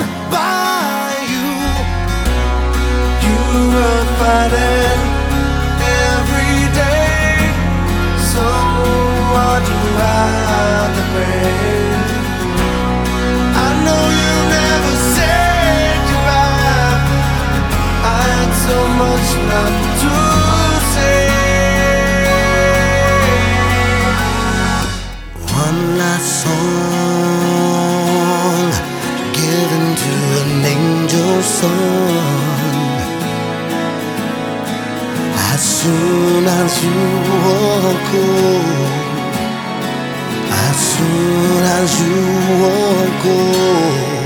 by you. You were fighting every day, so hard to hide the pain. I know you never said goodbye. I had so much not to say. One last song given to an angel song. As soon as you walk away, as soon as you walk away,